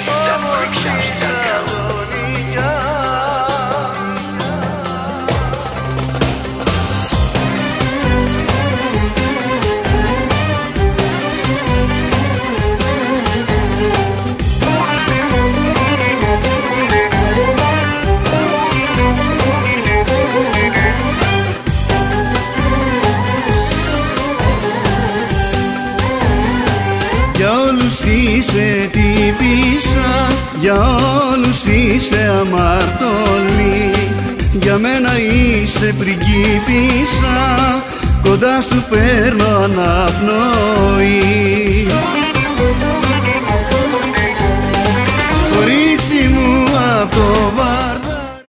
Για όλους είσαι τύπισσα, για όλους είσαι αμαρτωλή. Για μένα είσαι πριγκίπισσα, κοντά σου παίρνω αναπνοή.